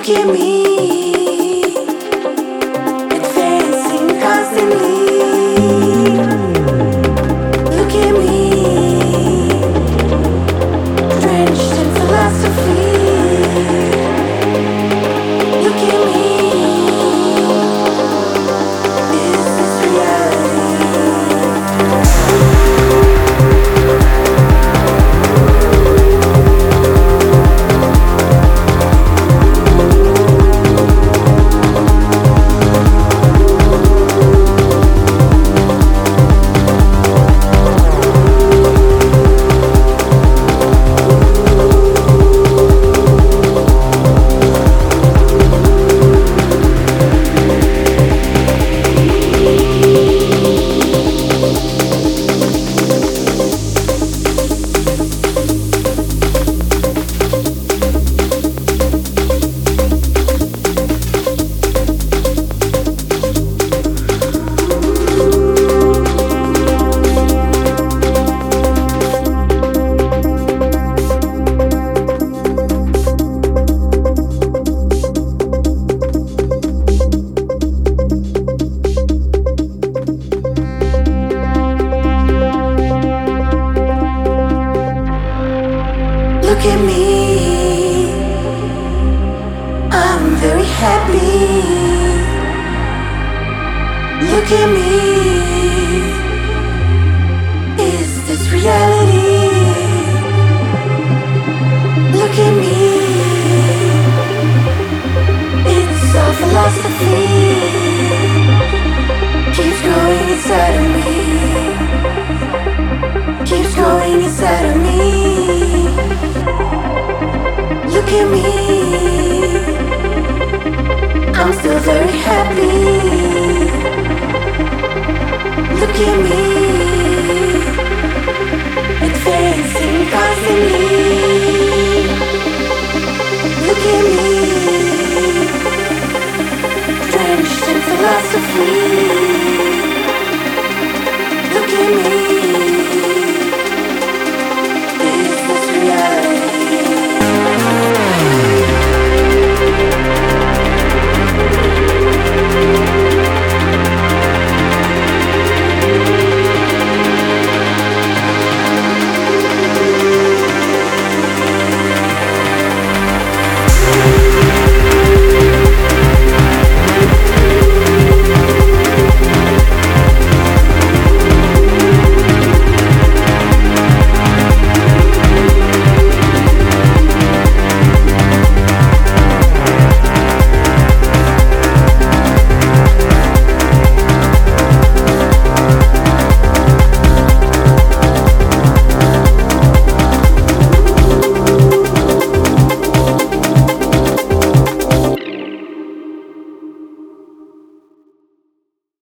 at me, advancing constantly. Look at me, drenched in philosophy. Look at me, is this reality? Look at me, I'm very happy. Look at me, is this reality? Look at me, it's all philosophy. Keeps growing inside of me, keeps growing inside of me. Look at me, I'm still very happy. Look at me, advancing constantly. Look at me, drenched in philosophy.